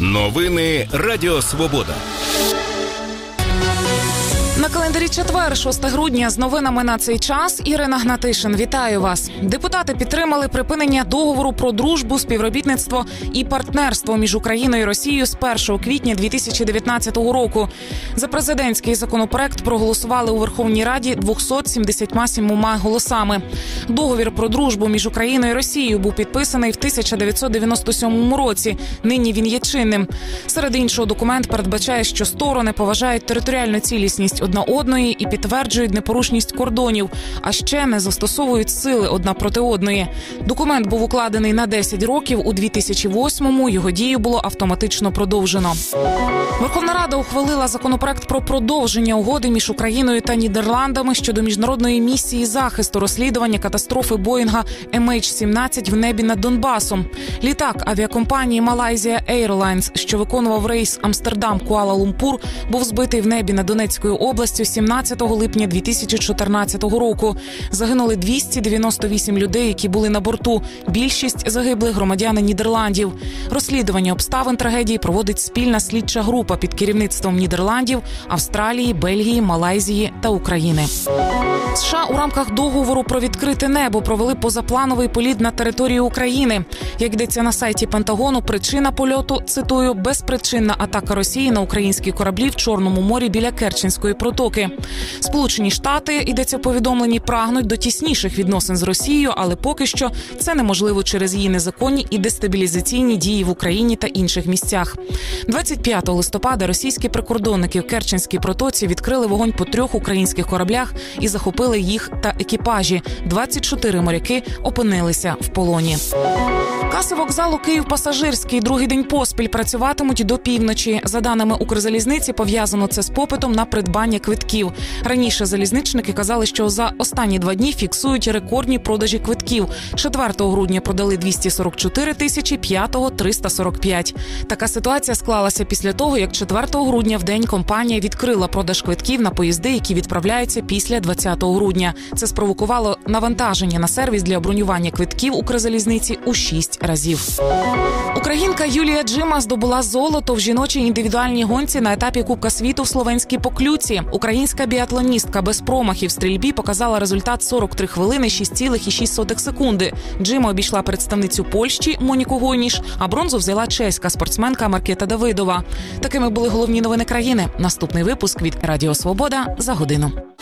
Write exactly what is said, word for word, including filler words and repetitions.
Новини Радіо Свобода. На календарі четвер, шостого грудня, з новинами на цей час Ірина Гнатишин. Вітаю вас. Депутати підтримали припинення договору про дружбу, співробітництво і партнерство між Україною і Росією з першого квітня дві тисячі дев'ятнадцятого року. За президентський законопроект проголосували у Верховній Раді двома сімдесятьма сімома голосами. Договір про дружбу між Україною і Росією був підписаний в тисяча дев'ятсот дев'яносто сьомому році. Нині він є чинним. Серед іншого, документ передбачає, що сторони поважають територіальну цілісність одна одної і підтверджують непорушність кордонів, а ще не застосовують сили одна проти одної. Документ був укладений на десять років, у дві тисячі восьмому його дію було автоматично продовжено. Верховна Рада ухвалила законопроект про продовження угоди між Україною та Нідерландами щодо міжнародної місії захисту розслідування катастрофи Боїнга Ем Ейч сімнадцять в небі над Донбасом. Літак авіакомпанії Malaysia Airlines, що виконував рейс Амстердам-Куала-Лумпур, був збитий в небі над Донецькою областю сімнадцятого липня дві тисячі чотирнадцятого року. Загинули двісті дев'яносто вісім людей, які були на борту. Більшість загиблих громадяни Нідерландів. Розслідування обставин трагедії проводить спільна слідча група під керівництвом Нідерландів, Австралії, Бельгії, Малайзії та України. США у рамках договору про відкрите небо провели позаплановий політ на території України. Як йдеться на сайті Пентагону, причина польоту, цитую, безпричинна атака Росії на українські кораблі в Чорному морі біля Керченської протоки. Сполучені Штати, йдеться в повідомленні, прагнуть до тісніших відносин з Росією, але поки що це неможливо через її незаконні і дестабілізаційні дії в Україні та інших місцях. двадцять п'ятого листопада російські прикордонники в Керченській протоці відкрили вогонь по трьох українських кораблях і захопили їх та екіпажі. двадцять чотири моряки опинилися в полоні. Каси вокзалу Київ-Пасажирський другий день поспіль працюватимуть до півночі. За даними Укрзалізниці, пов'язано це з попитом на придбання квитків. Раніше залізничники казали, що за останні два дні фіксують рекордні продажі квитків. четвертого грудня продали двісті сорок чотири тисячі, п'ятого – триста сорок п'ять. Така ситуація склалася після того, як четвертого грудня в день компанія відкрила продаж квитків на поїзди, які відправляються після двадцятого грудня. Це спровокувало навантаження на сервіс для бронювання квитків Укрзалізниці у шість разів. Українка Юлія Джима здобула золото в жіночій індивідуальній гонці на етапі Кубка світу в Словенській Поклюці. Українська біатлоністка без промахів в стрільбі показала результат сорок три хвилини шість цілих шість сотих секунди. Джима обійшла представницю Польщі Моніку Гойніш, а бронзу взяла чеська спортсменка Маркета Давидова. Такими були головні новини країни. Наступний випуск від Радіо Свобода за годину.